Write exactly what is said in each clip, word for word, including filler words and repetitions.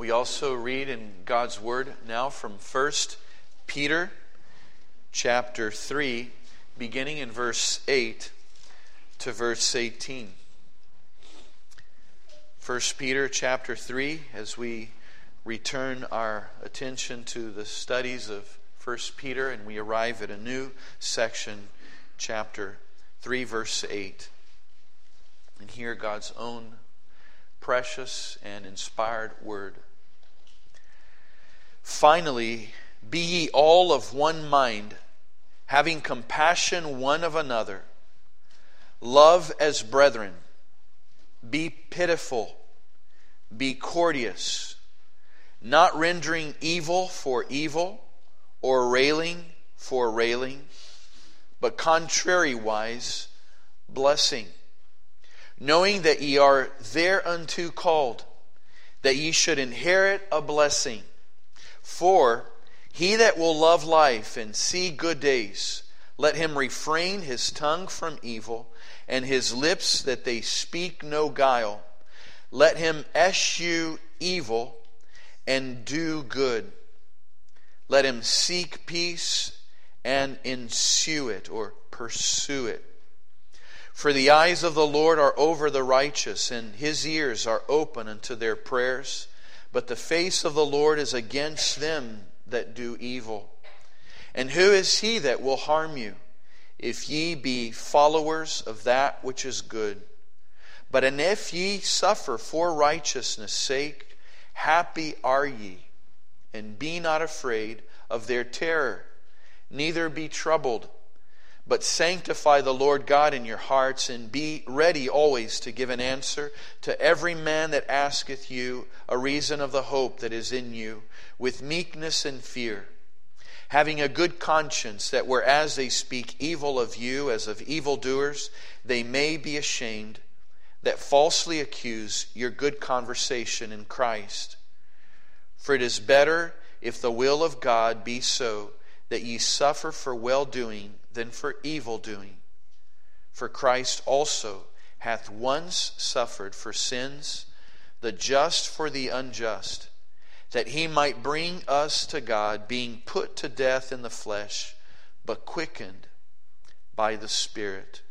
We also read in God's Word now from First Peter chapter three, beginning in verse eight to verse eighteen. First Peter chapter three, as we return our attention to the studies of First Peter, and we arrive at a new section, chapter three, verse eight. And hear God's own precious and inspired word. Finally, be ye all of one mind, having compassion one of another. Love as brethren. Be pitiful. Be courteous, not rendering evil for evil, or railing for railing, but contrariwise blessing, knowing that ye are thereunto called, that ye should inherit a blessing. For he that will love life and see good days, let him refrain his tongue from evil, and his lips that they speak no guile. Let him eschew evil and do good. Let him seek peace and ensue it, or pursue it. For the eyes of the Lord are over the righteous, and his ears are open unto their prayers. But the face of the Lord is against them that do evil. And who is he that will harm you, if ye be followers of that which is good? But and if ye suffer for righteousness' sake, happy are ye, and be not afraid of their terror, neither be troubled. But sanctify the Lord God in your hearts, and be ready always to give an answer to every man that asketh you a reason of the hope that is in you, with meekness and fear, having a good conscience, that whereas they speak evil of you as of evildoers, they may be ashamed, that falsely accuse your good conversation in Christ. For it is better, if the will of God be so, that ye suffer for well-doing than for evil-doing. For Christ also hath once suffered for sins, the just for the unjust, that he might bring us to God, being put to death in the flesh, but quickened by the Spirit.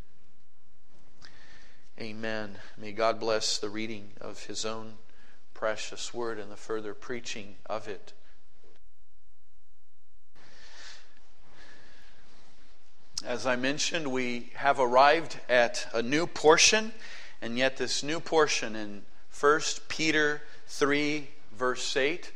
Amen. May God bless the reading of his own precious word and the further preaching of it. As I mentioned, we have arrived at a new portion, and yet this new portion in First Peter three, verse eight,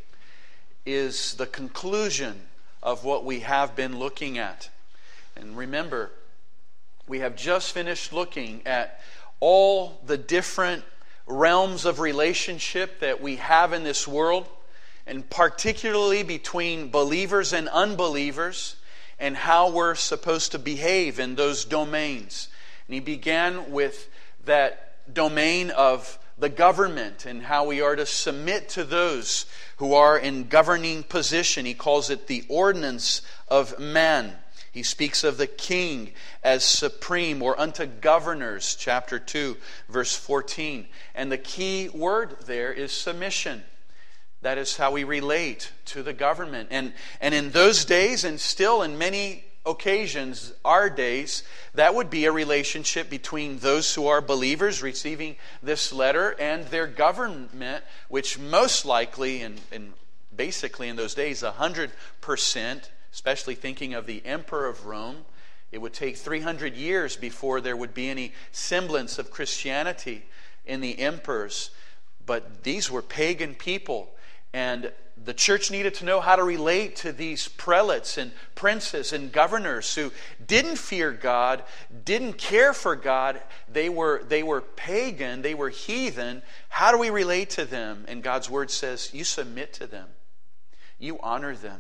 is the conclusion of what we have been looking at. And remember, we have just finished looking at all the different realms of relationship that we have in this world, and particularly between believers and unbelievers, and how we're supposed to behave in those domains. And he began with that domain of the government and how we are to submit to those who are in governing position. He calls it the ordinance of man. He speaks of the king as supreme, or unto governors, chapter two, verse fourteen. And the key word there is submission. That is how we relate to the government. And, and in those days, and still in many occasions, our days, that would be a relationship between those who are believers receiving this letter and their government, which most likely, and, and basically in those days, one hundred percent, especially thinking of the Emperor of Rome, it would take three hundred years before there would be any semblance of Christianity in the emperors. But these were pagan people. And the church needed to know how to relate to these prelates and princes and governors who didn't fear God, didn't care for God. They were, they were pagan, they were heathen. How do we relate to them? And God's word says, you submit to them. You honor them.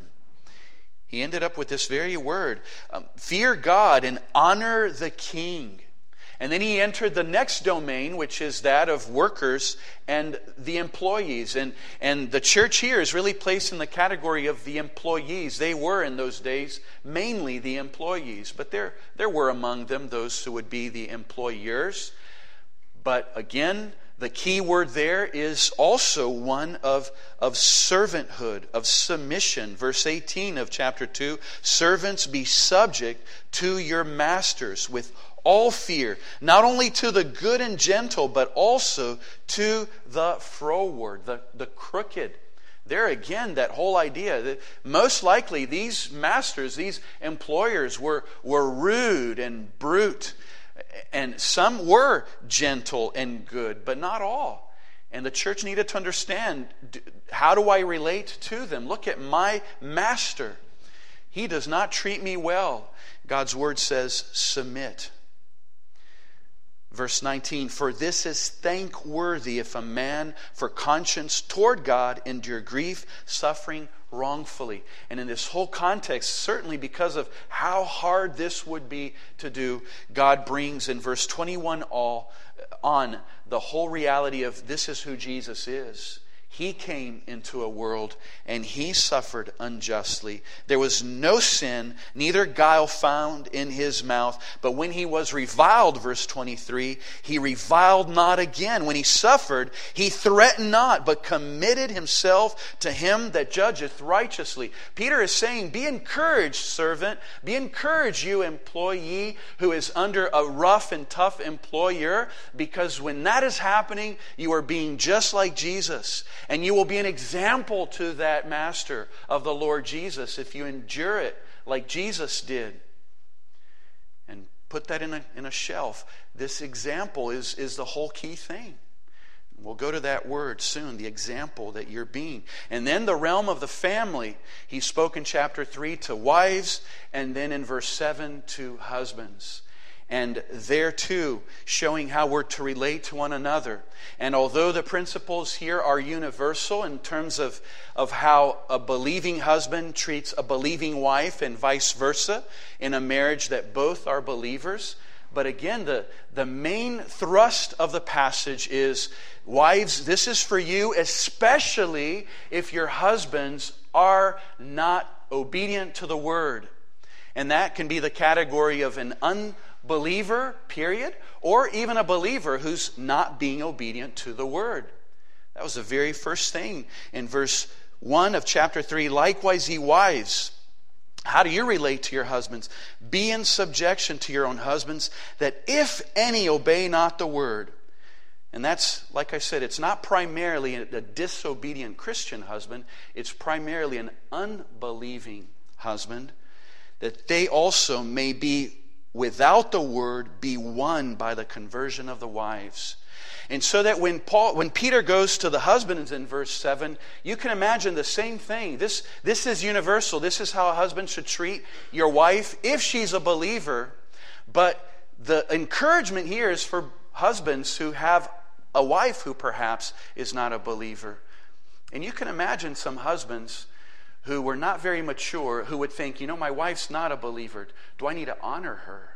He ended up with this very word. Um, fear God and honor the king. And then he entered the next domain, which is that of workers and the employees. And, and the church here is really placed in the category of the employees. They were in those days mainly the employees. But there, there were among them those who would be the employers. But again, the key word there is also one of, of servanthood, of submission. Verse eighteen of chapter two, servants, be subject to your masters with all fear, not only to the good and gentle, but also to the froward, the, the crooked. There again, that whole idea that most likely these masters, these employers were, were rude and brute. And some were gentle and good, but not all. And the church needed to understand, how do I relate to them? Look at my master. He does not treat me well. God's word says, submit. Verse nineteen, for this is thankworthy if a man for conscience toward God endure grief, suffering wrongfully. And in this whole context, certainly because of how hard this would be to do, God brings in verse twenty-one all on the whole reality of this is who Jesus is. He came into a world and He suffered unjustly. There was no sin, neither guile found in His mouth. But when He was reviled, verse twenty-three, He reviled not again. When He suffered, He threatened not, but committed Himself to Him that judgeth righteously. Peter is saying, be encouraged, servant. Be encouraged, you employee who is under a rough and tough employer, because when that is happening, you are being just like Jesus. And you will be an example to that master of the Lord Jesus if you endure it like Jesus did. And put that in a, in a shelf. This example is, is the whole key thing. We'll go to that word soon, the example that you're being. And then the realm of the family. He spoke in chapter three to wives, and then in verse seven to husbands. And there too, showing how we're to relate to one another. And although the principles here are universal in terms of, of how a believing husband treats a believing wife and vice versa in a marriage that both are believers. But again, the, the main thrust of the passage is, wives, this is for you, especially if your husbands are not obedient to the word. And that can be the category of an unbeliever. Believer, period, or even a believer who's not being obedient to the word. That was the very first thing in verse one of chapter three. Likewise, ye wives, how do you relate to your husbands? Be in subjection to your own husbands, that if any obey not the word. And that's, like I said, it's not primarily a disobedient Christian husband. It's primarily an unbelieving husband, that they also may be without the word, be won by the conversion of the wives. And so that when Paul, when Peter goes to the husbands in verse seven, you can imagine the same thing. This, this is universal. This is how a husband should treat your wife if she's a believer. But the encouragement here is for husbands who have a wife who perhaps is not a believer. And you can imagine some husbands who were not very mature, who would think, you know, my wife's not a believer. Do I need to honor her?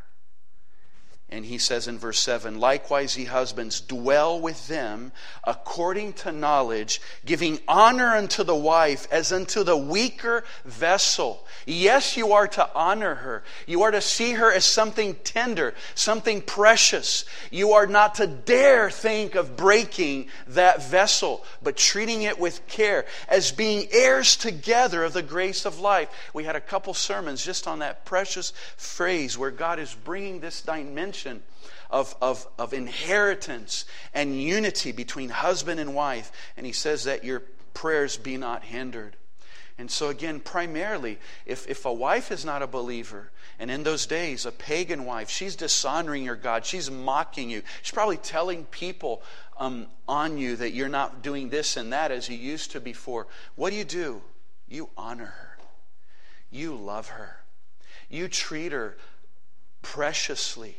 And he says in verse seven, likewise, ye husbands, dwell with them according to knowledge, giving honor unto the wife as unto the weaker vessel. Yes, you are to honor her. You are to see her as something tender, something precious. You are not to dare think of breaking that vessel, but treating it with care, as being heirs together of the grace of life. We had a couple sermons just on that precious phrase where God is bringing this dimension Of, of, of inheritance and unity between husband and wife. And he says that your prayers be not hindered. And so again, primarily, if, if a wife is not a believer, and in those days, a pagan wife, she's dishonoring your God, she's mocking you, she's probably telling people um, on you that you're not doing this and that as you used to before. What do you do? You honor her. You love her. You treat her preciously.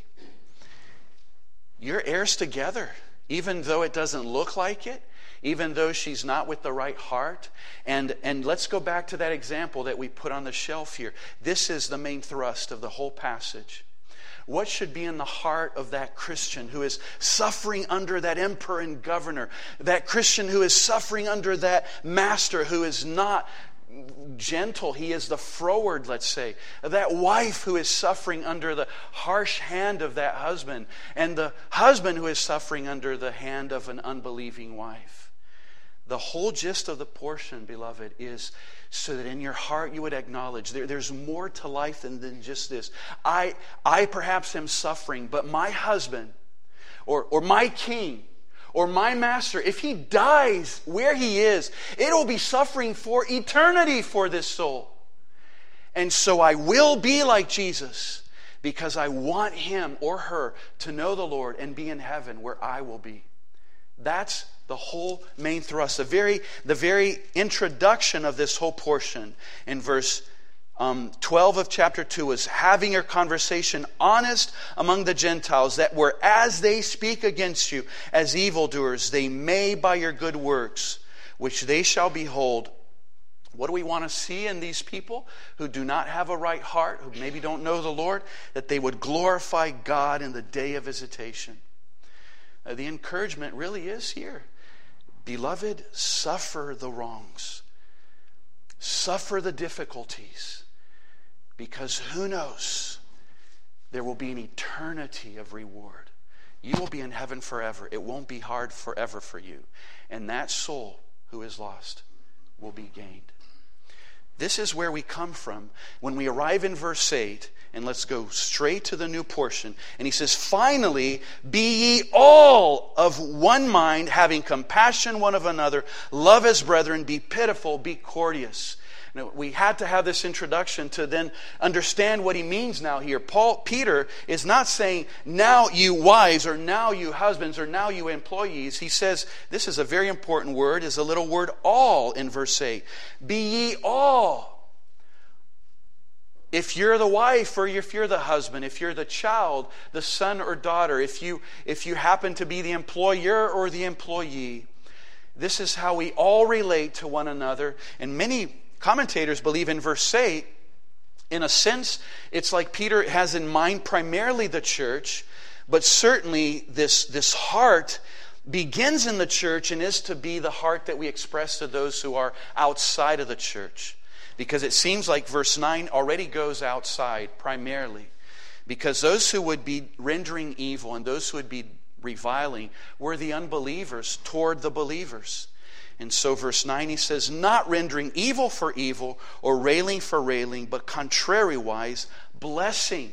You're heirs together, even though it doesn't look like it, even though she's not with the right heart. And, and let's go back to that example that we put on the shelf here. This is the main thrust of the whole passage. What should be in the heart of that Christian who is suffering under that emperor and governor, that Christian who is suffering under that master who is not gentle. He is the froward, let's say. That wife who is suffering under the harsh hand of that husband, and the husband who is suffering under the hand of an unbelieving wife. The whole gist of the portion, beloved, is so that in your heart you would acknowledge there, there's more to life than, than just this. I, I perhaps am suffering, but my husband or, or my king or my master, if he dies where he is, it will be suffering for eternity for this soul. And so I will be like Jesus because I want him or her to know the Lord and be in heaven where I will be. That's the whole main thrust. The very, the very introduction of this whole portion in verse Um, twelve of chapter two is having your conversation honest among the Gentiles, that whereas they speak against you as evildoers, they may by your good works, which they shall behold. What do we want to see in these people who do not have a right heart, who maybe don't know the Lord? That they would glorify God in the day of visitation. Uh, the encouragement really is here. Beloved, suffer the wrongs. Suffer the difficulties. Because who knows, there will be an eternity of reward. You will be in heaven forever. It won't be hard forever for you. And that soul who is lost will be gained. This is where we come from when we arrive in verse eight. And let's go straight to the new portion. And he says, finally, be ye all of one mind, having compassion one of another, love as brethren, be pitiful, be courteous. Now, we had to have this introduction to then understand what he means now here. Paul, Peter is not saying, now you wives, or now you husbands, or now you employees. He says, this is a very important word, is a little word all in verse eight. Be ye all. If you're the wife, or if you're the husband, if you're the child, the son or daughter, if you, if you happen to be the employer or the employee, this is how we all relate to one another. And many commentators believe in verse eight, in a sense, it's like Peter has in mind primarily the church, but certainly this, this heart begins in the church and is to be the heart that we express to those who are outside of the church. Because it seems like verse nine already goes outside primarily. Because those who would be rendering evil and those who would be reviling were the unbelievers toward the believers. And so verse nine, he says, not rendering evil for evil or railing for railing, but contrariwise, blessing.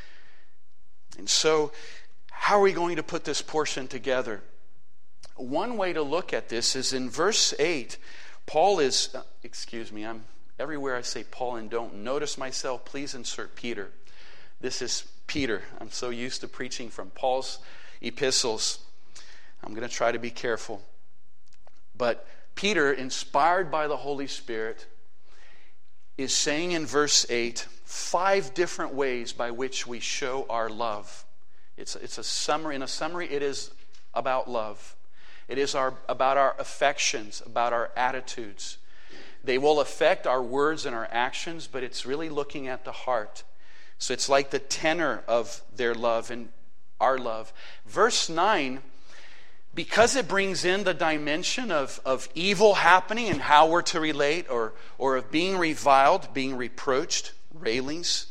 And so, how are we going to put this portion together? One way to look at this is in verse eight. Paul is, uh, excuse me, I'm everywhere I say Paul and don't notice myself, please insert Peter. This is Peter. I'm so used to preaching from Paul's epistles. I'm going to try to be careful. But Peter, inspired by the Holy Spirit, is saying in verse eight, five different ways by which we show our love. It's, it's a summary. In a summary, it is about love. It is our, about our affections, about our attitudes. They will affect our words and our actions, but it's really looking at the heart. So it's like the tenor of their love and our love. Verse nine, because it brings in the dimension of, of evil happening and how we're to relate, or, or of being reviled, being reproached, railings,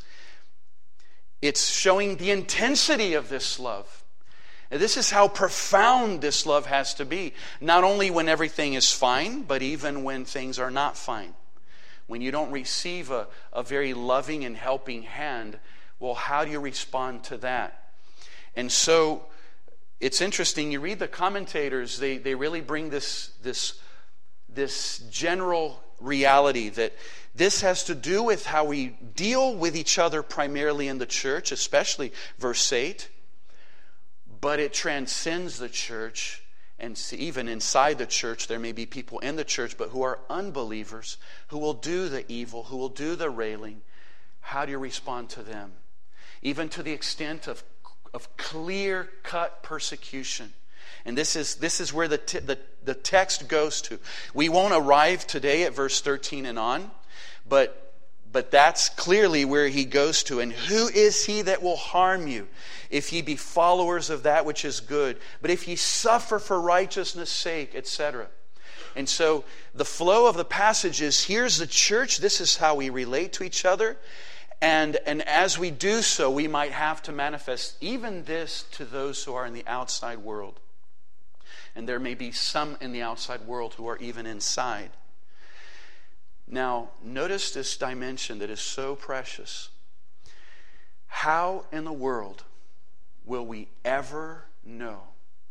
it's showing the intensity of this love. And this is how profound this love has to be. Not only when everything is fine, but even when things are not fine. When you don't receive a, a very loving and helping hand, well, how do you respond to that? And so, it's interesting, you read the commentators, they, they really bring this, this, this general reality that this has to do with how we deal with each other primarily in the church, especially verse eight. But it transcends the church, and even inside the church, there may be people in the church, but who are unbelievers, who will do the evil, who will do the railing. How do you respond to them? Even to the extent of of clear-cut persecution. And this is this is where the, t- the the text goes to. We won't arrive today at verse thirteen and on, but but that's clearly where he goes to. And who is he that will harm you, if ye be followers of that which is good? But if ye suffer for righteousness' sake, et cetera. And so the flow of the passage is, here's the church, this is how we relate to each other. And, and as we do so, we might have to manifest even this to those who are in the outside world. And there may be some in the outside world who are even inside. Now, notice this dimension that is so precious. How in the world will we ever know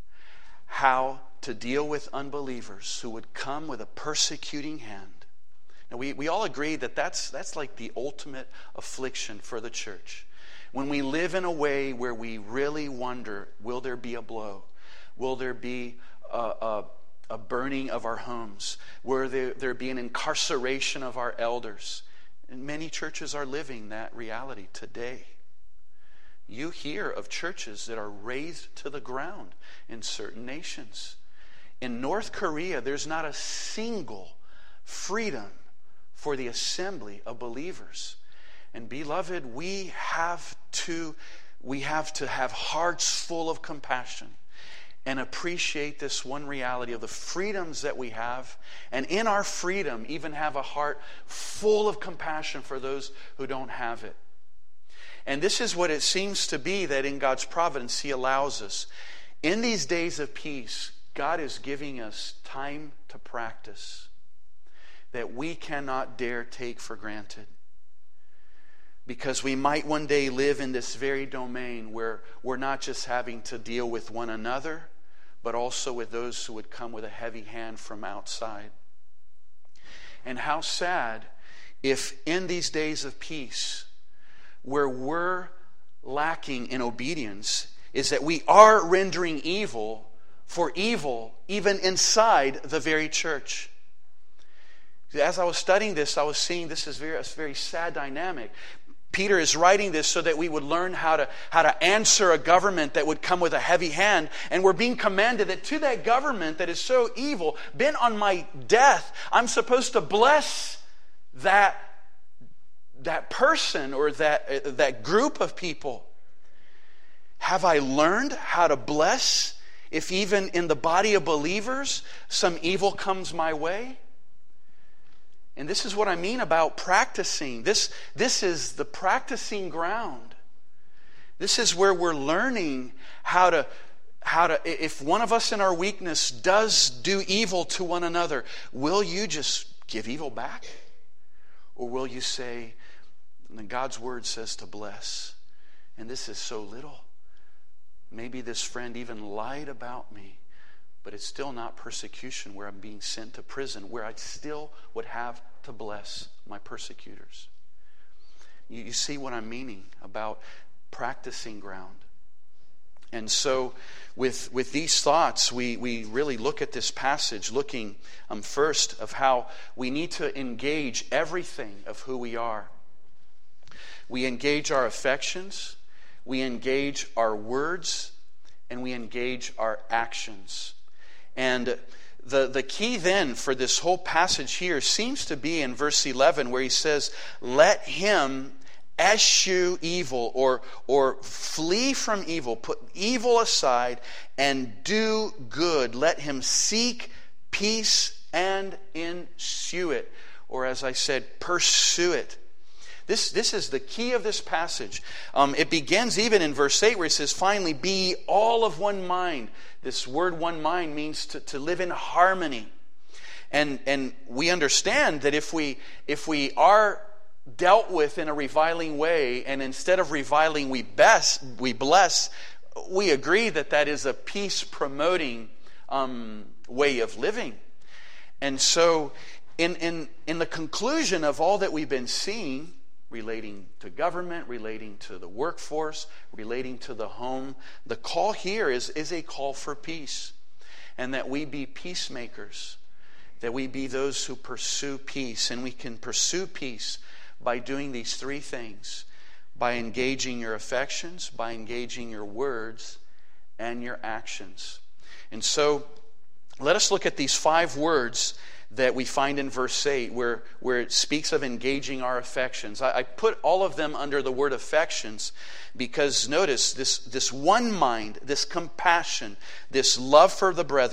how to deal with unbelievers who would come with a persecuting hand? Now, we, we all agree that that's, that's like the ultimate affliction for the church. When we live in a way where we really wonder, will there be a blow? Will there be a, a, a burning of our homes? Will there, there be an incarceration of our elders? And many churches are living that reality today. You hear of churches that are razed to the ground in certain nations. In North Korea, there's not a single freedom for the assembly of believers. And beloved, we have to, we have to have hearts full of compassion and appreciate this one reality of the freedoms that we have. And in our freedom, even have a heart full of compassion for those who don't have it. And this is what it seems to be that in God's providence He allows us. In these days of peace, God is giving us time to practice that we cannot dare take for granted. Because we might one day live in this very domain where we're not just having to deal with one another, but also with those who would come with a heavy hand from outside. And how sad if in these days of peace, where we're lacking in obedience, is that we are rendering evil for evil even inside the very church. As I was studying this, I was seeing this is very, a very sad dynamic. Peter is writing this so that we would learn how to, how to answer a government that would come with a heavy hand. And we're being commanded that to that government that is so evil, bent on my death, I'm supposed to bless that that person or that, that group of people. Have I learned how to bless if even in the body of believers some evil comes my way? And this is what I mean about practicing. This, this is the practicing ground. This is where we're learning how to, how to, if one of us in our weakness does do evil to one another, will you just give evil back? Or will you say, and God's word says to bless. And this is so little. Maybe this friend even lied about me, but it's still not persecution where I'm being sent to prison, where I still would have to bless my persecutors. You, you see what I'm meaning about practicing ground. And so with, with these thoughts, we, we really look at this passage, looking um, first of how we need to engage everything of who we are. We engage our affections, we engage our words, and we engage our actions. And the, the key then for this whole passage here seems to be in verse eleven, where he says, let him eschew evil, or, or flee from evil, put evil aside and do good. Let him seek peace and ensue it. Or as I said, pursue it. This, this is the key of this passage. Um, it begins even in verse eight where it says, finally, be all of one mind. This word one mind means to, to live in harmony. And, and we understand that if we, if we are dealt with in a reviling way, and instead of reviling we, best, we bless, we agree that that is a peace-promoting um, way of living. And so in, in, in the conclusion of all that we've been seeing, relating to government, relating to the workforce, relating to the home, the call here is, is a call for peace. And that we be peacemakers, that we be those who pursue peace. And we can pursue peace by doing these three things: by engaging your affections, by engaging your words, and your actions. And so let us look at these five words that we find in verse eight, where, where it speaks of engaging our affections. I, I put all of them under the word affections because notice this, this one mind, this compassion, this love for the brethren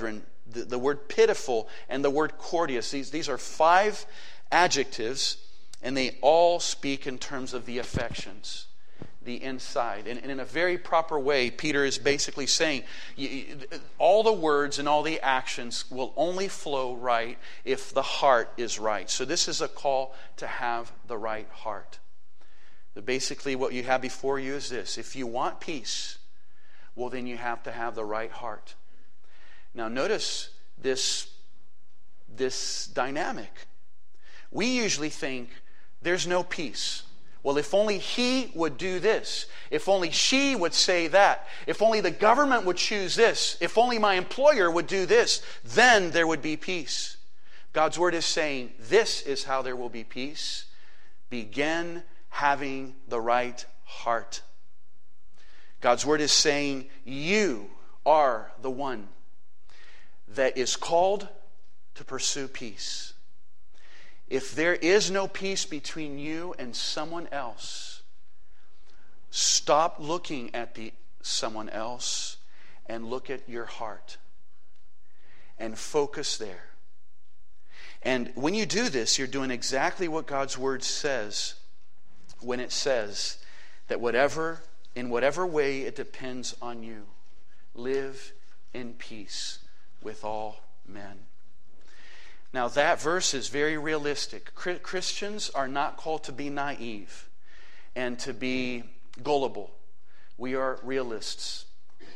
the, the word pitiful, and the word courteous. These, these are five adjectives, and they all speak in terms of the affections, the inside. And, and in a very proper way, Peter is basically saying you, all the words and all the actions will only flow right if the heart is right. So this is a call to have the right heart. But basically what you have before you is this: if you want peace, well, then you have to have the right heart. Now notice this, this dynamic. We usually think there's no peace. Well, if only he would do this, if only she would say that, if only the government would choose this, if only my employer would do this, then there would be peace. God's word is saying this is how there will be peace. Begin having the right heart. God's word is saying you are the one that is called to pursue peace. If there is no peace between you and someone else, stop looking at the someone else and look at your heart and focus there. And when you do this, you're doing exactly what God's word says when it says that whatever, in whatever way it depends on you, live in peace with all men. Now that verse is very realistic. Christians are not called to be naive and to be gullible. We are realists.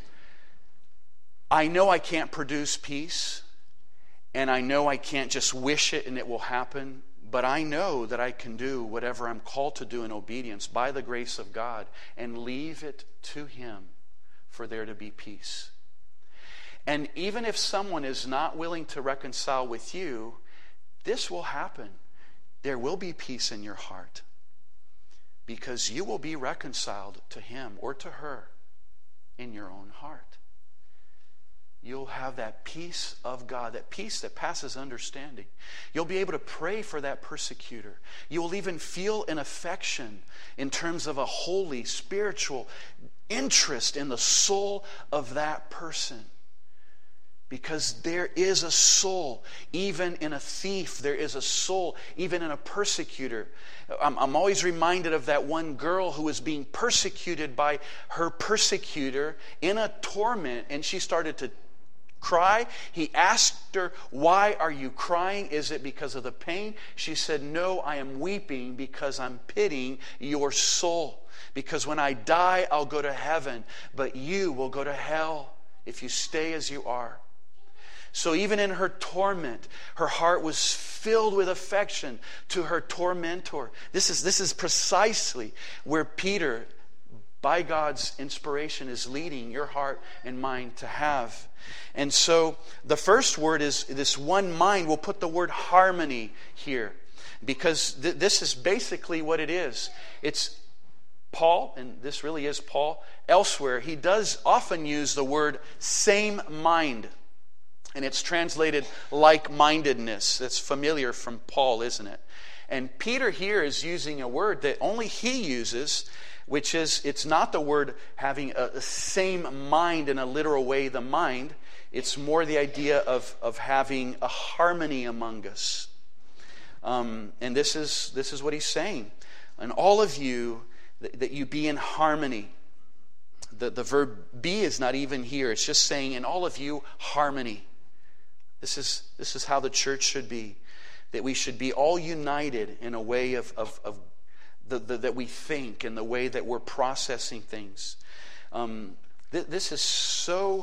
I know I can't produce peace, and I know I can't just wish it and it will happen, but I know that I can do whatever I'm called to do in obedience by the grace of God and leave it to Him for there to be peace. And even if someone is not willing to reconcile with you, this will happen. There will be peace in your heart because you will be reconciled to him or to her in your own heart. You'll have that peace of God, that peace that passes understanding. You'll be able to pray for that persecutor. You will even feel an affection in terms of a holy, spiritual interest in the soul of that person. Because there is a soul, even in a thief, there is a soul, even in a persecutor. I'm, I'm always reminded of that one girl who was being persecuted by her persecutor in a torment, and she started to cry. He asked her, "Why are you crying? Is it because of the pain?" She said, "No, I am weeping because I'm pitying your soul. Because when I die, I'll go to heaven, but you will go to hell if you stay as you are." So even in her torment, her heart was filled with affection to her tormentor. This is, this is precisely where Peter, by God's inspiration, is leading your heart and mind to have. And so the first word is this one mind. We'll put the word harmony here because th- this is basically what it is. It's Paul, and this really is Paul, elsewhere, he does often use the word same mind. And it's translated like-mindedness. That's familiar from Paul, isn't it? And Peter here is using a word that only he uses, which is, it's not the word having a, a same mind in a literal way, the mind. It's more the idea of, of having a harmony among us. Um, and this is, this is what he's saying. And all of you, that, that you be in harmony. The, the verb be is not even here. It's just saying, in all of you, harmony. This is, this is how the church should be. That we should be all united in a way of, of, of the, the, that we think and the way that we're processing things. Um, th- this is so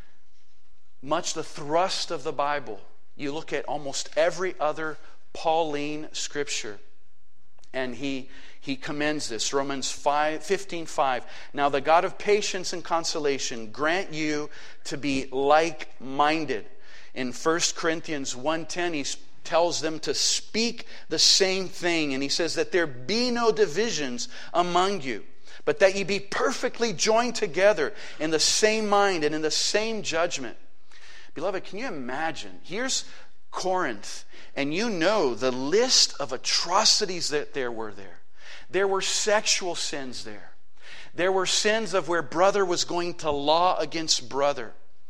much the thrust of the Bible. You look at almost every other Pauline scripture, and he he commends this. Romans fifteen five. Now the God of patience and consolation grant you to be like-minded. In First Corinthians one ten, he tells them to speak the same thing. And he says that there be no divisions among you, but that ye be perfectly joined together in the same mind and in the same judgment. Beloved, can you imagine? Here's Corinth, and you know the list of atrocities that there were there. There were sexual sins there. There were sins of where brother was going to law against brother.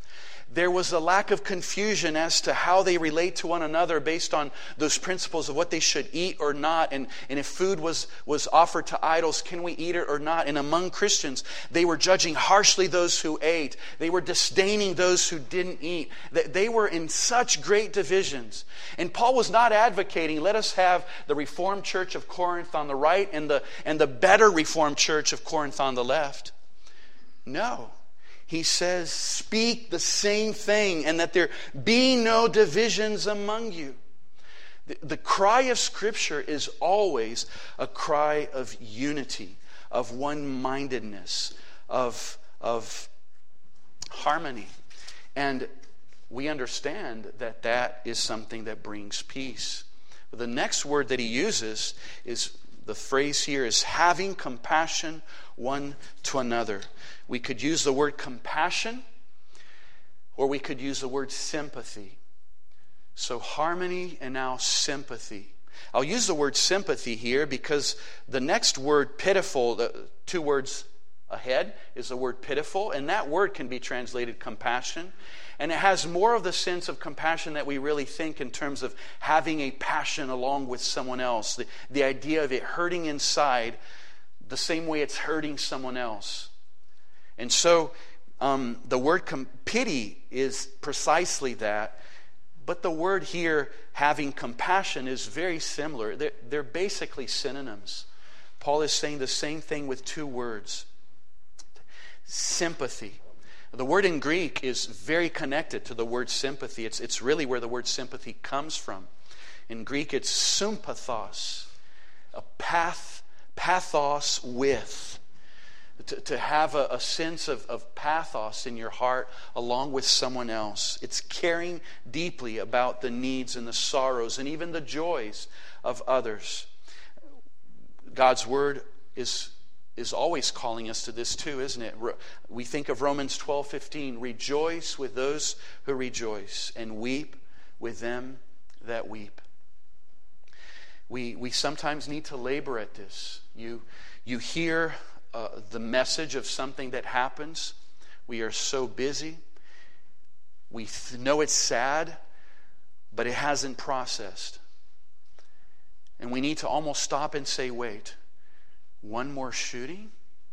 there was a lack of confusion as to how they relate to one another based on those principles of what they should eat or not. And, and if food was, was offered to idols, can we eat it or not? And among Christians, they were judging harshly those who ate. They were disdaining those who didn't eat. They, they were in such great divisions. And Paul was not advocating, let us have the Reformed Church of Corinth on the right and the, and the better Reformed Church of Corinth on the left. No. He says, speak the same thing, and that there be no divisions among you. The, the cry of Scripture is always a cry of unity, of one-mindedness, of, of harmony. And we understand that that is something that brings peace. But the next word that he uses is, the phrase here is having compassion one to another. We could use the word compassion, or we could use the word sympathy. So harmony and now sympathy. I'll use the word sympathy here because the next word, pitiful, the two words ahead is the word pitiful, and that word can be translated compassion. And it has more of the sense of compassion that we really think in terms of having a passion along with someone else. The, the idea of it hurting inside the same way it's hurting someone else. And so um, the word com- pity is precisely that. But the word here, having compassion, is very similar. They're, they're basically synonyms. Paul is saying the same thing with two words. Sympathy. The word in Greek is very connected to the word sympathy. It's, it's really where the word sympathy comes from. In Greek, it's sympathos, a path, pathos with. To, to have a, a sense of, of pathos in your heart along with someone else. It's caring deeply about the needs and the sorrows and even the joys of others. God's Word is is always calling us to this too, isn't it? We think of Romans twelve fifteen, rejoice with those who rejoice and weep with them that weep. We we sometimes need to labor at this. You you hear uh, the message of something that happens. We are so busy. We th- know it's sad, but it hasn't processed. And we need to almost stop and say, wait, one more shooting?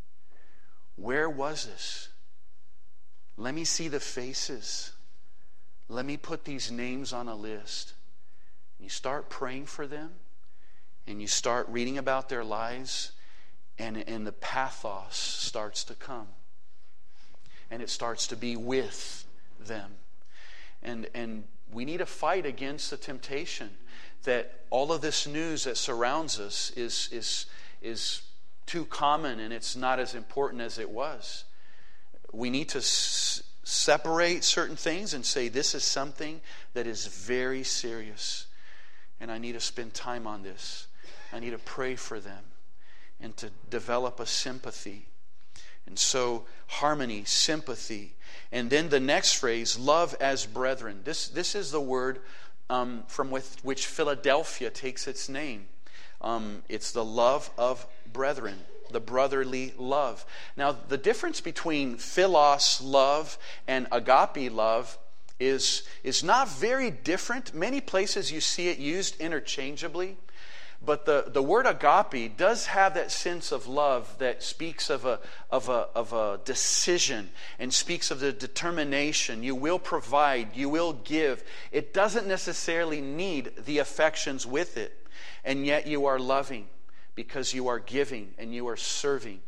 Where was this? Let me see the faces. Let me put these names on a list. You start praying for them, and you start reading about their lives, and, and the pathos starts to come. And it starts to be with them. And, and we need to fight against the temptation that all of this news that surrounds us is, is, is too common and it's not as important as it was. We need to s- separate certain things and say this is something that is very serious. And I need to spend time on this. I need to pray for them and to develop a sympathy. And so harmony, sympathy. And then the next phrase, love as brethren. This, this is the word um, from with, which Philadelphia takes its name. Um, it's the love of brethren, the brotherly love. Now, the difference between philos love and agape love is, is not very different. Many places you see it used interchangeably. But the, the word agape does have that sense of love that speaks of a, of, a, of a decision and speaks of the determination. You will provide, you will give. It doesn't necessarily need the affections with it. And yet you are loving because you are giving and you are serving.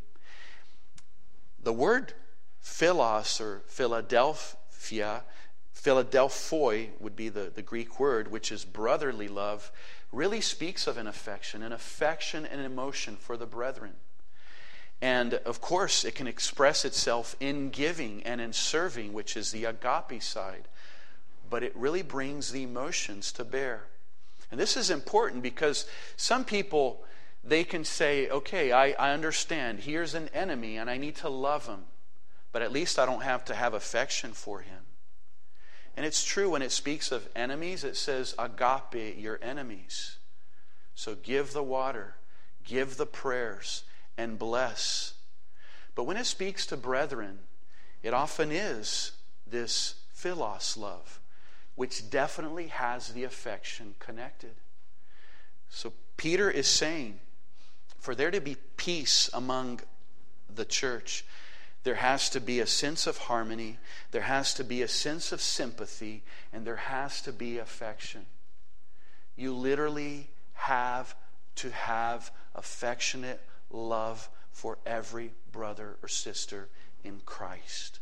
The word philos or Philadelphia, Philadelphoi would be the, the Greek word, which is brotherly love, really speaks of an affection, an affection and emotion for the brethren. And of course, it can express itself in giving and in serving, which is the agape side. But it really brings the emotions to bear. And this is important because some people, they can say, okay, I, I understand. Here's an enemy and I need to love him. But at least I don't have to have affection for him. And it's true when it speaks of enemies, it says agape your enemies. So give the water, give the prayers, and bless. But when it speaks to brethren, it often is this philos love, which definitely has the affection connected. So Peter is saying, for there to be peace among the church, there has to be a sense of harmony, there has to be a sense of sympathy, and there has to be affection. You literally have to have affectionate love for every brother or sister in Christ.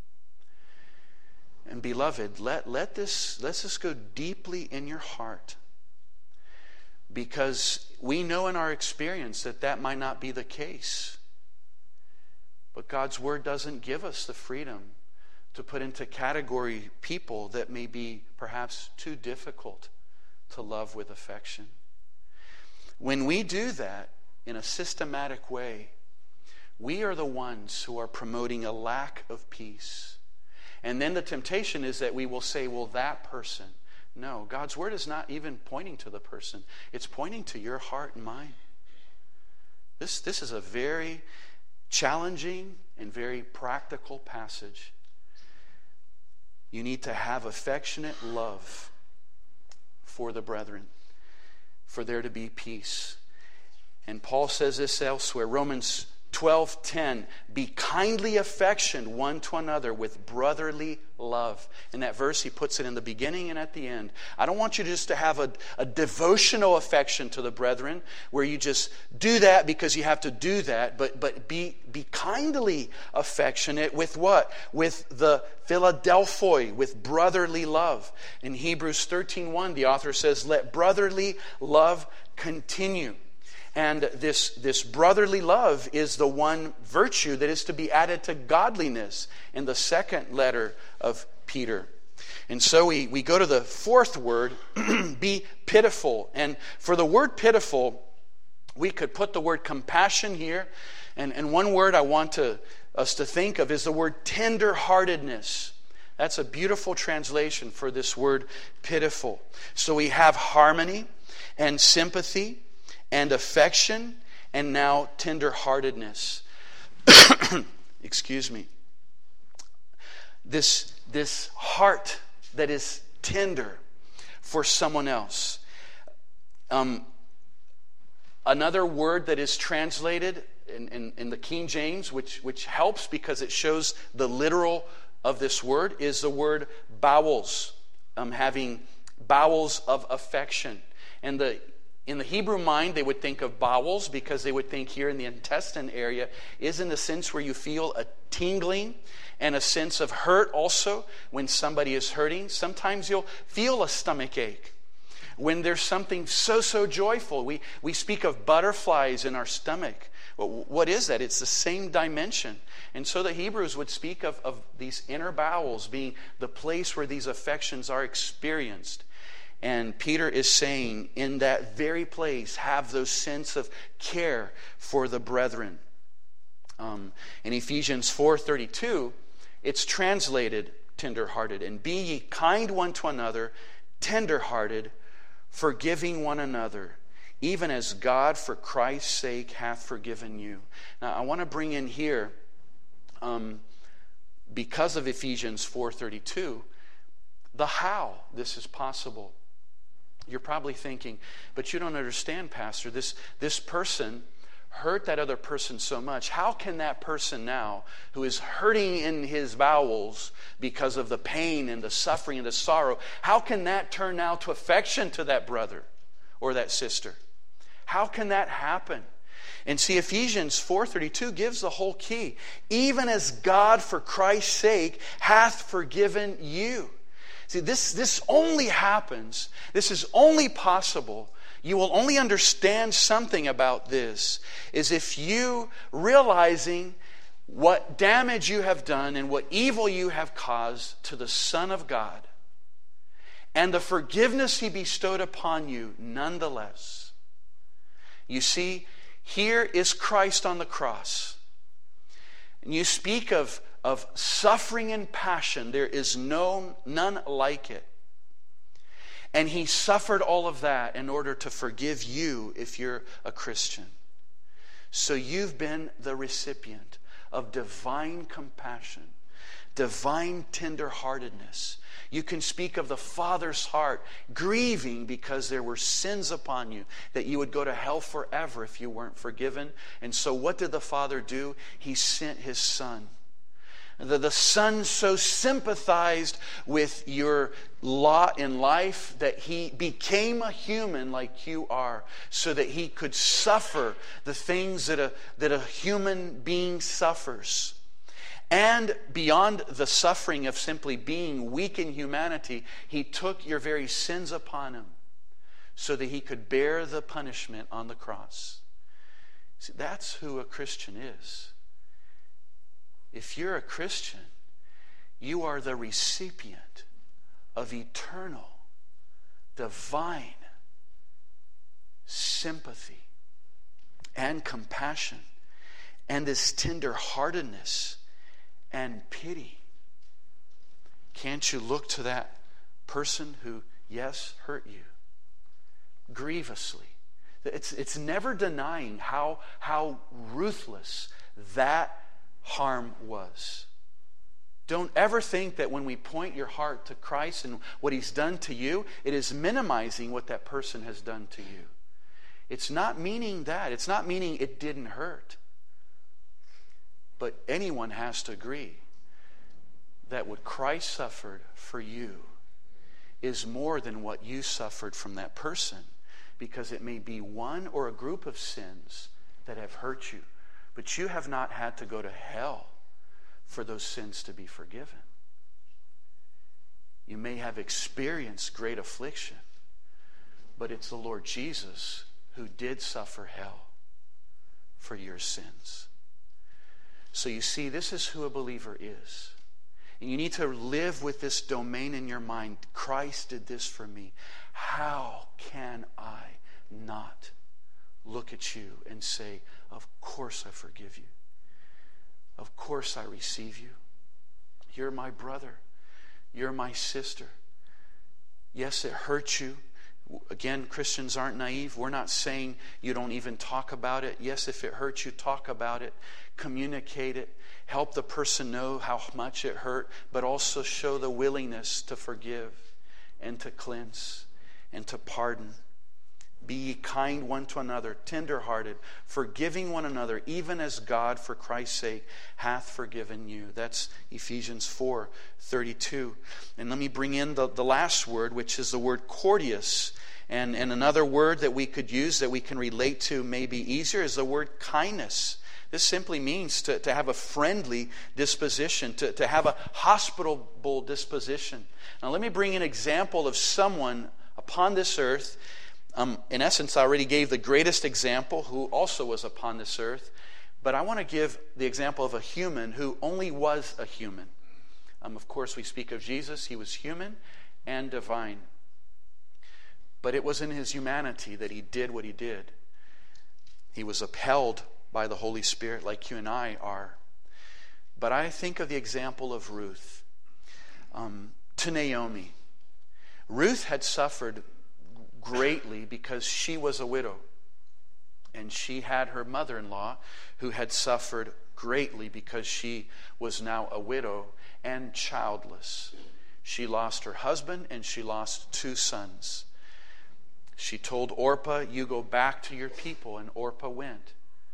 And beloved, let, let this, let's just go deeply in your heart. Because we know in our experience that that might not be the case. But God's Word doesn't give us the freedom to put into category people that may be perhaps too difficult to love with affection. When we do that in a systematic way, we are the ones who are promoting a lack of peace. And then the temptation is that we will say, well, that person. No, God's Word is not even pointing to the person. It's pointing to your heart and mind. This, this is a very challenging and very practical passage. You need to have affectionate love for the brethren, for there to be peace. And Paul says this elsewhere, Romans twelve ten, be kindly affectioned one to another with brotherly love. In that verse, he puts it in the beginning and at the end. I don't want you just to have a, a devotional affection to the brethren, where you just do that because you have to do that, but, but be, be kindly affectionate with what? With the Philadelphoi, with brotherly love. In Hebrews thirteen one, the author says, let brotherly love continue. And this, this brotherly love is the one virtue that is to be added to godliness in the second letter of Peter. And so we, we go to the fourth word, be pitiful. And for the word pitiful, we could put the word compassion here. And, and one word I want to, us to think of is the word tenderheartedness. That's a beautiful translation for this word pitiful. So we have harmony and sympathy and affection, and now tenderheartedness. Excuse me. This, this heart that is tender for someone else. Um, another word that is translated in, in, in the King James, which, which helps because it shows the literal of this word, is the word bowels. Um, having bowels of affection. And the In the Hebrew mind, they would think of bowels because they would think here in the intestine area is in the sense where you feel a tingling and a sense of hurt also when somebody is hurting. Sometimes you'll feel a stomach ache when there's something so, so joyful. We, we speak of butterflies in our stomach. Well, what is that? It's the same dimension. And so the Hebrews would speak of, of these inner bowels being the place where these affections are experienced. And Peter is saying, in that very place, have those sense of care for the brethren. Um, in Ephesians four thirty-two, it's translated tenderhearted. And be ye kind one to another, tenderhearted, forgiving one another, even as God for Christ's sake hath forgiven you. Now, I want to bring in here, um, because of Ephesians four thirty-two, the how this is possible. You're probably thinking, but you don't understand, Pastor. This, this person hurt that other person so much. How can that person now, who is hurting in his bowels because of the pain and the suffering and the sorrow, how can that turn now to affection to that brother or that sister? How can that happen? And see, Ephesians four thirty-two gives the whole key. Even as God for Christ's sake hath forgiven you. See, this, this only happens, this is only possible, you will only understand something about this, is if you, realizing what damage you have done and what evil you have caused to the Son of God, and the forgiveness He bestowed upon you nonetheless. You see, here is Christ on the cross. And you speak of of suffering and passion. There is no none like it. And He suffered all of that in order to forgive you if you're a Christian. So you've been the recipient of divine compassion, divine tenderheartedness. You can speak of the Father's heart, grieving because there were sins upon you, that you would go to hell forever if you weren't forgiven. And so what did the Father do? He sent His Son. The, the Son so sympathized with your lot in life that He became a human like you are, so that He could suffer the things that a, that a human being suffers. And beyond the suffering of simply being weak in humanity, He took your very sins upon Him so that He could bear the punishment on the cross. See, that's who a Christian is. If you're a Christian, you are the recipient of eternal, divine sympathy and compassion and this tender-heartedness and pity. Can't you look to that person who, yes, hurt you grievously? It's, it's never denying how, how ruthless that harm was. Don't ever think that when we point your heart to Christ and what He's done to you, it is minimizing what that person has done to you. It's not meaning that. It's not meaning it didn't hurt. But anyone has to agree that what Christ suffered for you is more than what you suffered from that person, because it may be one or a group of sins that have hurt you, but you have not had to go to hell for those sins to be forgiven. You may have experienced great affliction, but it's the Lord Jesus who did suffer hell for your sins. So you see, this is who a believer is. And you need to live with this domain in your mind. Christ did this for me. How can I not look at you and say, of course I forgive you. Of course I receive you. You're my brother. You're my sister. Yes, it hurts you. Again, Christians aren't naive. We're not saying you don't even talk about it. Yes, if it hurts you, talk about it. Communicate it. Help the person know how much it hurt, but also show the willingness to forgive and to cleanse and to pardon. Be ye kind one to another, tenderhearted, forgiving one another, even as God, for Christ's sake, hath forgiven you. That's Ephesians four thirty-two. And let me bring in the, the last word, which is the word courteous. And, and another word that we could use that we can relate to maybe easier is the word kindness. This simply means to, to have a friendly disposition, to, to have a hospitable disposition. Now let me bring an example of someone upon this earth. Um, in essence, I already gave the greatest example, who also was upon this earth. But I want to give the example of a human who only was a human. Um, of course, we speak of Jesus. He was human and divine. But it was in His humanity that He did what He did. He was upheld by the Holy Spirit like you and I are. But I think of the example of Ruth. Um, to Naomi. Ruth had suffered greatly because she was a widow. And she had her mother-in-law who had suffered greatly because she was now a widow and childless. She lost her husband and she lost two sons. She told Orpah, you go back to your people, and Orpah went.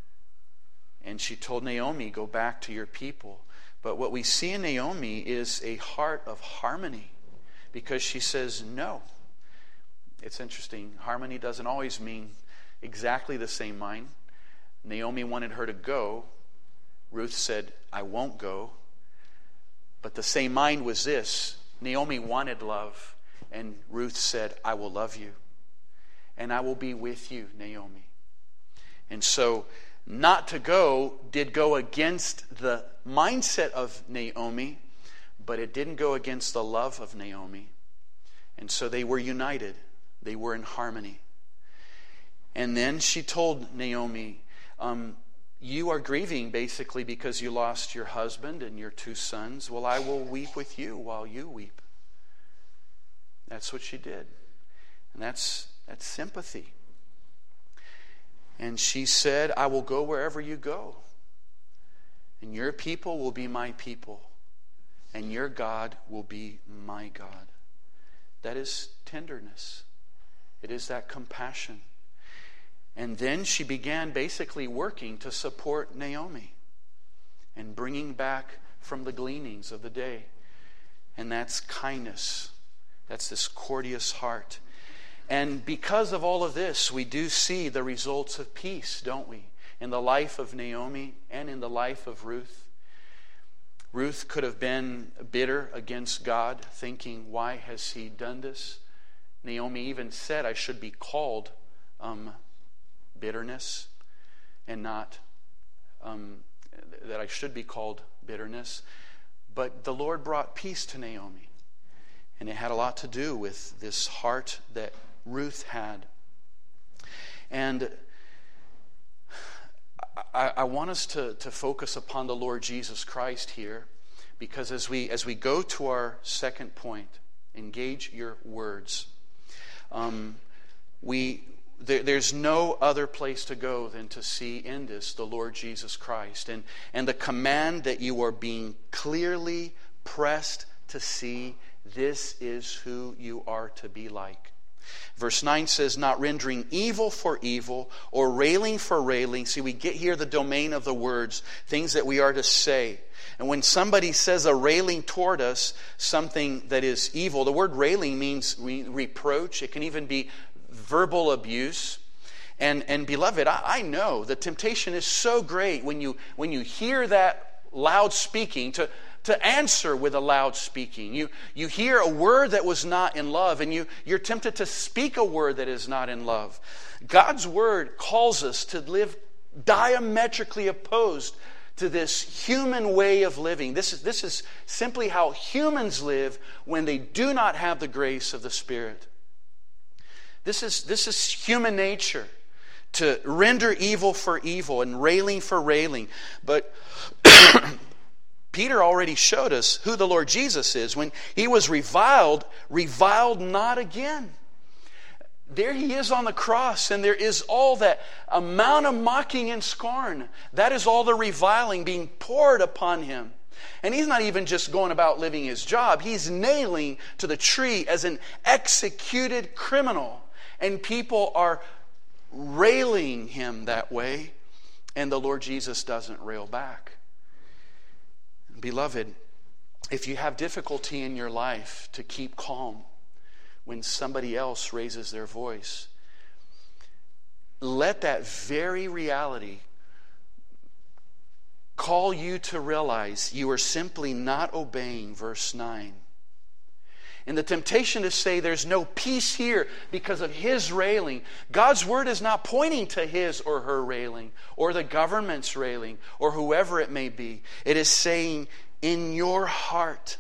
And she told Naomi, go back to your people. But what we see in Naomi is a heart of harmony, because she says no. It's interesting. Harmony doesn't always mean exactly the same mind. Naomi wanted her to go. Ruth said, I won't go. But the same mind was this. Naomi wanted love. And Ruth said, I will love you. And I will be with you, Naomi. And so not to go did go against the mindset of Naomi, but it didn't go against the love of Naomi. And so they were united. They were in harmony. And then she told Naomi, um, you are grieving basically because you lost your husband and your two sons. Well, I will weep with you while you weep. That's what she did. And that's that's sympathy. And she said, I will go wherever you go. And your people will be my people. and your God will be my God. That is tenderness. It is that compassion. And then she began basically working to support Naomi and bringing back from the gleanings of the day. And that's kindness. That's this courteous heart. And because of all of this, we do see the results of peace, don't we? In the life of Naomi and in the life of Ruth. Ruth could have been bitter against God, thinking, why has he done this? Naomi even said, I should be called um, bitterness and not, um, that I should be called bitterness. But the Lord brought peace to Naomi. And it had a lot to do with this heart that Ruth had. And I, I want us to, to focus upon the Lord Jesus Christ here, because as we as we go to our second point, engage your words. Um, we there, there's no other place to go than to see in this the Lord Jesus Christ, and and the command that you are being clearly pressed to see. This is who you are to be like. Verse nine says, not rendering evil for evil or railing for railing. See, we get here the domain of the words, things that we are to say. And when somebody says a railing toward us, something that is evil, the word railing means re- reproach. It can even be verbal abuse. And, and beloved, I, I know the temptation is so great when you when you hear that loud speaking to To answer with a loud speaking. You, you hear a word that was not in love, and you, you're tempted to speak a word that is not in love. God's word calls us to live diametrically opposed to this human way of living. This is, this is simply how humans live when they do not have the grace of the Spirit. This is, this is human nature, to render evil for evil and railing for railing. But Peter already showed us who the Lord Jesus is. When he was reviled, reviled not again. There he is on the cross, and there is all that amount of mocking and scorn. That is all the reviling being poured upon him. And he's not even just going about living his job. He's nailing to the tree as an executed criminal. And people are railing him that way. And the Lord Jesus doesn't rail back. Beloved, if you have difficulty in your life to keep calm when somebody else raises their voice, let that very reality call you to realize you are simply not obeying verse nine. And the temptation to say there's no peace here because of his railing. God's word is not pointing to his or her railing, or the government's railing, or whoever it may be. It is saying, in your heart,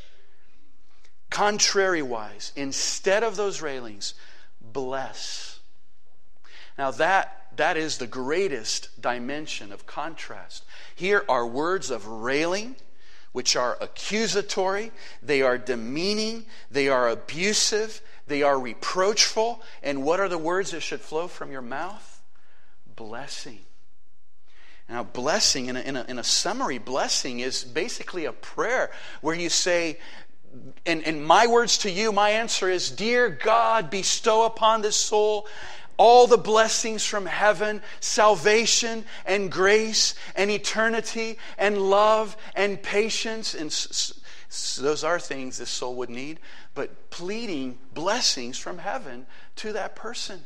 contrariwise, instead of those railings, bless. Now that, that is the greatest dimension of contrast. Here are words of railing, which are accusatory, they are demeaning, they are abusive, they are reproachful. And what are the words that should flow from your mouth? Blessing. Now, blessing, in a, in, a, in a summary, blessing is basically a prayer where you say, and, and my words to you, my answer is, dear God, bestow upon this soul all the blessings from heaven, salvation and grace and eternity and love and patience. And s- s- those are things this soul would need, but pleading blessings from heaven to that person.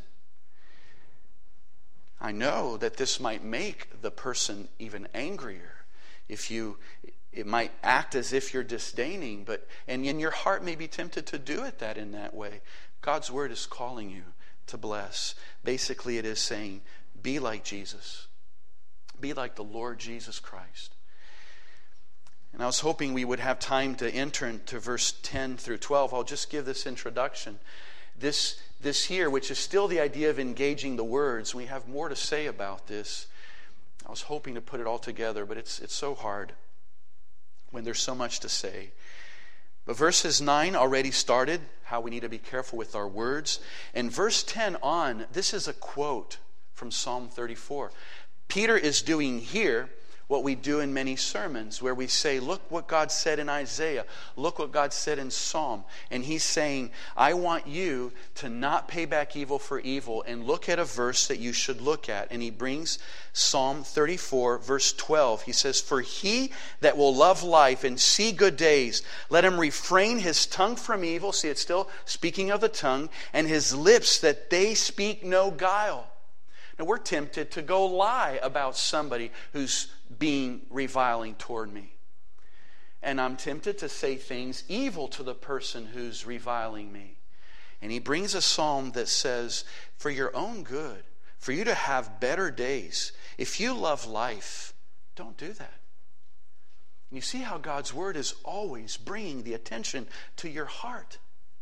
I know that this might make the person even angrier. If you, it might act as if you're disdaining, but and in your heart may be tempted to do it that in that way. God's word is calling you to bless. Basically, it is saying, be like Jesus. Be like the Lord Jesus Christ. And I was hoping we would have time to enter into verse ten through twelve. I'll just give this introduction. This, this here, which is still the idea of engaging the words, we have more to say about this. I was hoping to put it all together, but it's it's so hard when there's so much to say. But verses nine already started how we need to be careful with our words. And verse ten on, this is a quote from Psalm thirty-four. Peter is doing here what we do in many sermons, where we say, look what God said in Isaiah. Look what God said in Psalm. And he's saying, I want you to not pay back evil for evil, and look at a verse that you should look at. And he brings Psalm thirty-four, verse twelve. He says, for he that will love life and see good days, let him refrain his tongue from evil. See, it's still speaking of the tongue. And his lips, that they speak no guile. Now, we're tempted to go lie about somebody who's being reviling toward me. And I'm tempted to say things evil to the person who's reviling me. And he brings a psalm that says, for your own good, for you to have better days, if you love life, don't do that. And you see how God's word is always bringing the attention to your heart.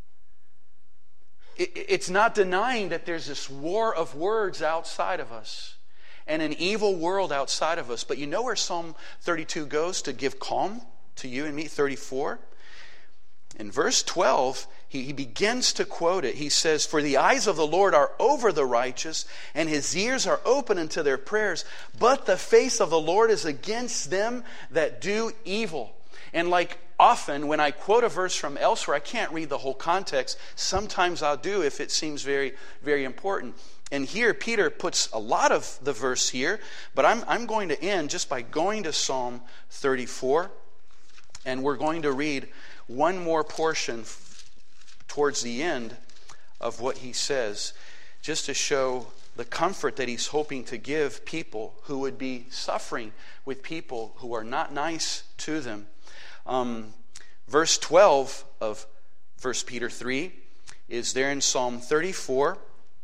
It's not denying that there's this war of words outside of us and an evil world outside of us. But you know where Psalm thirty-two goes to give calm to you and me? thirty-four. In verse twelve, he, he begins to quote it. He says, for the eyes of the Lord are over the righteous, and his ears are open unto their prayers. But the face of the Lord is against them that do evil. And like often when I quote a verse from elsewhere, I can't read the whole context. Sometimes I'll do if it seems very, very important. And here Peter puts a lot of the verse here, but I'm, I'm going to end just by going to Psalm thirty-four. And we're going to read one more portion f- towards the end of what he says, just to show the comfort that he's hoping to give people who would be suffering with people who are not nice to them. Um, verse twelve of First Peter three is there in Psalm thirty-four,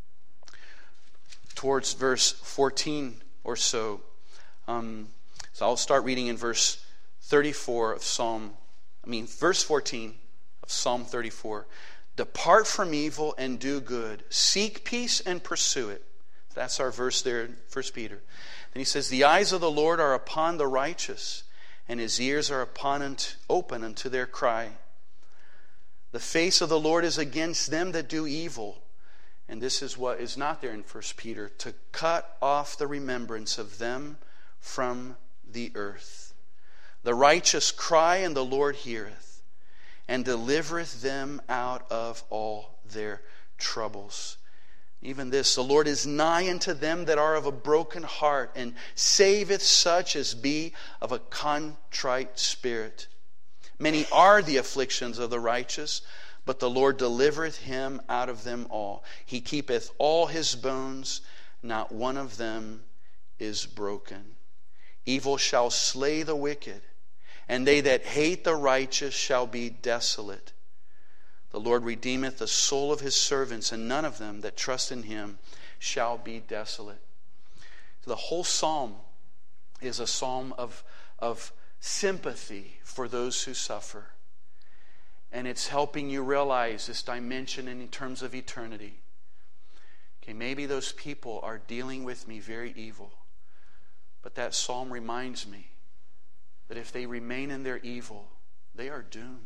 towards verse fourteen or so. Um, so I'll start reading in verse thirty-four of Psalm, I mean verse fourteen of Psalm thirty-four. Depart from evil and do good. Seek peace and pursue it. That's our verse there in First Peter. Then he says, the eyes of the Lord are upon the righteous, and his ears are upon and open unto their cry. The face of the Lord is against them that do evil. And this is what is not there in First Peter, to cut off the remembrance of them from the earth. The righteous cry, and the Lord heareth, and delivereth them out of all their troubles. Even this, the Lord is nigh unto them that are of a broken heart, and saveth such as be of a contrite spirit. Many are the afflictions of the righteous, but the Lord delivereth him out of them all. He keepeth all his bones, not one of them is broken. Evil shall slay the wicked, and they that hate the righteous shall be desolate. The Lord redeemeth the soul of his servants, and none of them that trust in him shall be desolate. The whole psalm is a psalm of, of sympathy for those who suffer. And it's helping you realize this dimension in terms of eternity. Okay, maybe those people are dealing with me very evil. But that psalm reminds me that if they remain in their evil, they are doomed.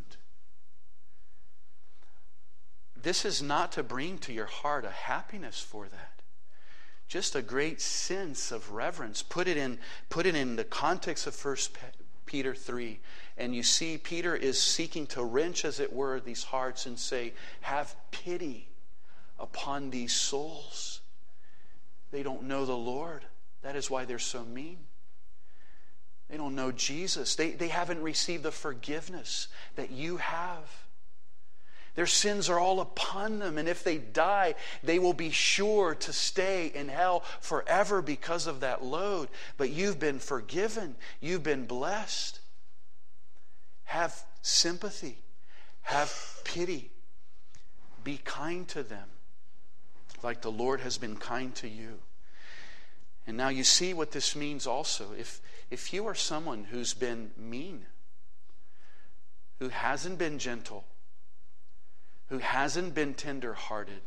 This is not to bring to your heart a happiness for that. Just a great sense of reverence. Put it in, put it in the context of First Peter three. And you see Peter is seeking to wrench, as it were, these hearts and say, have pity upon these souls. They don't know the Lord. That is why they're so mean. They don't know Jesus. They, they haven't received the forgiveness that you have. Their sins are all upon them, and if they die, they will be sure to stay in hell forever because of that load. But you've been forgiven. You've been blessed. Have sympathy. Have pity. Be kind to them, like the Lord has been kind to you. And now you see what this means also. If, if you are someone who's been mean, who hasn't been gentle, who hasn't been tender-hearted,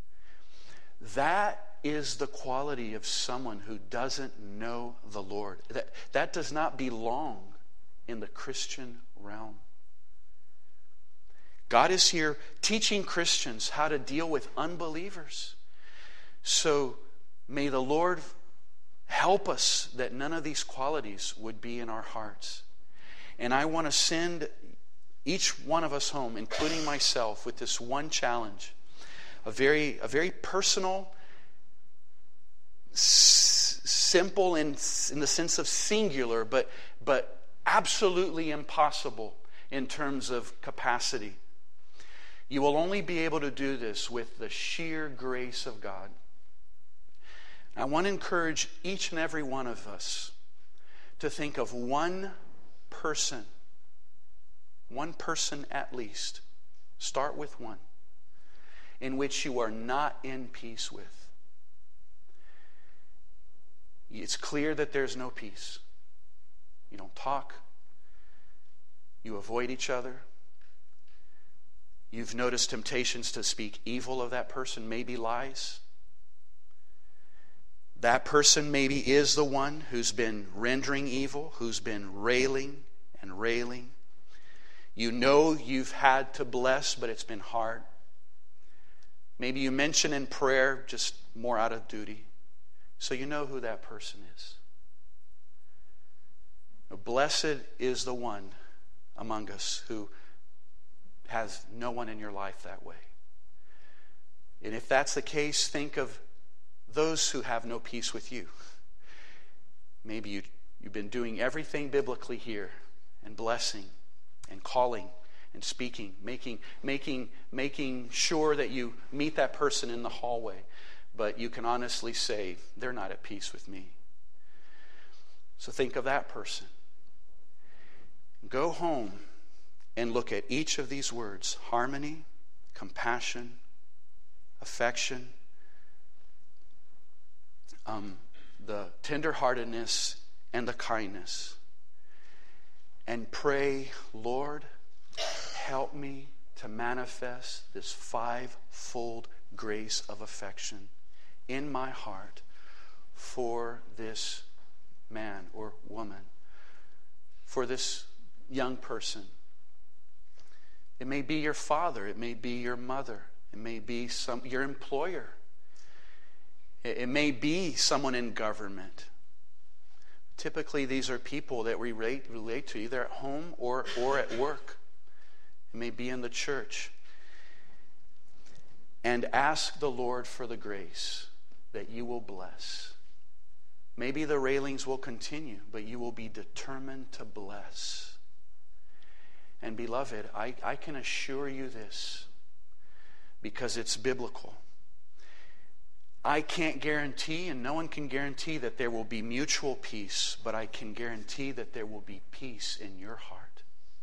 that is the quality of someone who doesn't know the Lord. That, that does not belong in the Christian realm. God is here teaching Christians how to deal with unbelievers. So may the Lord Help us that none of these qualities would be in our hearts. And I want to send each one of us home, including myself, with this one challenge. A very, a very personal, s- simple in, in the sense of singular, but, but absolutely impossible in terms of capacity. You will only be able to do this with the sheer grace of God. I want to encourage each and every one of us to think of one person, one person at least, start with one, in which you are not in peace with. It's clear that there's no peace. You don't talk. You avoid each other. You've noticed temptations to speak evil of that person, maybe lies. That person maybe is the one who's been rendering evil, who's been railing and railing. You know you've had to bless, but it's been hard. Maybe you mention in prayer just more out of duty. So you know who that person is. Blessed is the one among us who has no one in your life that way. And if that's the case, think of those who have no peace with you. Maybe you, you've been doing everything biblically here, and blessing and calling and speaking, making, making, making sure that you meet that person in the hallway. But you can honestly say, they're not at peace with me. So think of that person. Go home and look at each of these words: harmony, compassion, affection, um, the tenderheartedness, and the kindness. And pray, Lord, help me to manifest this fivefold grace of affection in my heart for this man or woman, for this young person. It may be your father, it may be your mother, it may be some your employer, it, it may be someone in government. Typically, these are people that we relate, relate to either at home or, or at work. It may be in the church. And ask the Lord for the grace that you will bless. Maybe the railings will continue, but you will be determined to bless. And beloved, I, I can assure you this, because it's biblical. I can't guarantee, and no one can guarantee, that there will be mutual peace, but I can guarantee that there will be peace in your heart.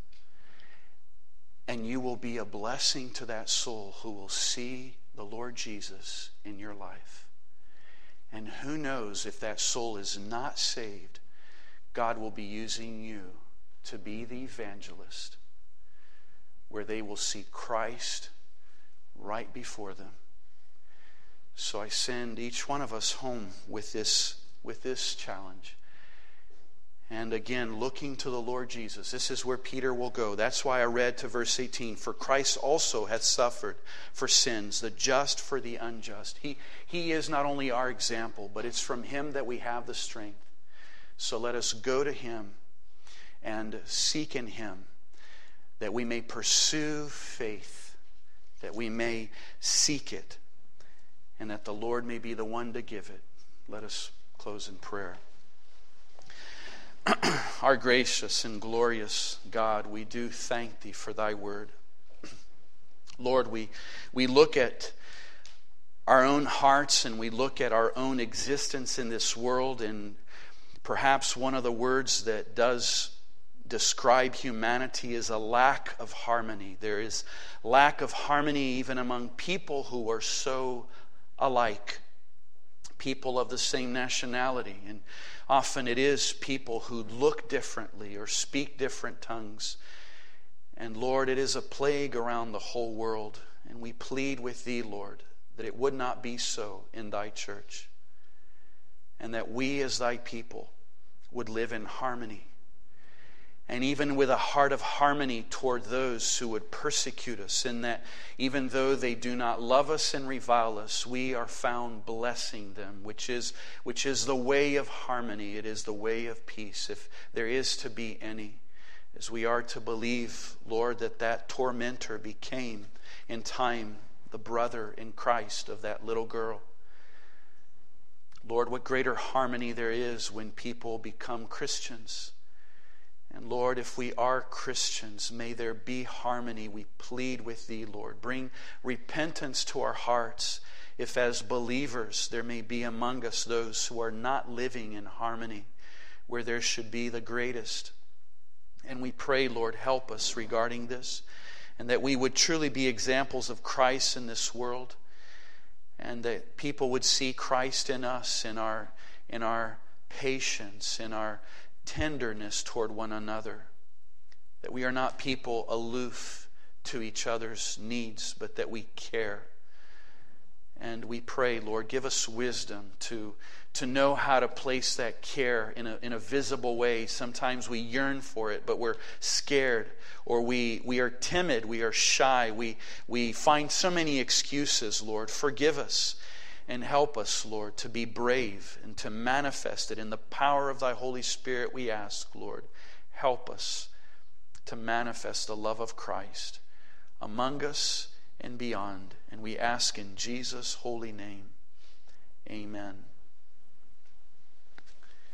And you will be a blessing to that soul who will see the Lord Jesus in your life. And who knows, if that soul is not saved, God will be using you to be the evangelist, where they will see Christ right before them. So I send each one of us home with this, with this challenge. And again, looking to the Lord Jesus. This is where Peter will go. That's why I read to verse eighteen. For Christ also hath suffered for sins, the just for the unjust. He, he is not only our example, but it's from Him that we have the strength. So let us go to Him and seek in Him, that we may pursue faith, that we may seek it, and that the Lord may be the one to give it. Let us close in prayer. Our gracious and glorious God, we do thank Thee for Thy word. Lord, we, we look at our own hearts and we look at our own existence in this world, and perhaps one of the words that does describe humanity is a lack of harmony. There is lack of harmony even among people who are so alike, people of the same nationality, and often it is people who look differently or speak different tongues. And Lord, it is a plague around the whole world, and we plead with Thee, Lord, that it would not be so in Thy church, and that we as Thy people would live in harmony, and even with a heart of harmony toward those who would persecute us, in that even though they do not love us and revile us, we are found blessing them, which is, which is the way of harmony. It is the way of peace, if there is to be any. As we are to believe, Lord, that that tormentor became in time the brother in Christ of that little girl. Lord, what greater harmony there is when people become Christians. And Lord, if we are Christians, may there be harmony. We plead with Thee, Lord. Bring repentance to our hearts. If as believers there may be among us those who are not living in harmony, where there should be the greatest. And we pray, Lord, help us regarding this, and that we would truly be examples of Christ in this world, and that people would see Christ in us, in our, in our patience, in our tenderness toward one another. That we are not people aloof to each other's needs, but that we care. And we pray, Lord, give us wisdom to, to know how to place that care in a, in a visible way. Sometimes we yearn for it, but we're scared, or we, we are timid, we are shy, we, we find so many excuses. Lord, forgive us and help us, Lord, to be brave and to manifest it in the power of Thy Holy Spirit. We ask, Lord, help us to manifest the love of Christ among us and beyond. And we ask in Jesus' holy name.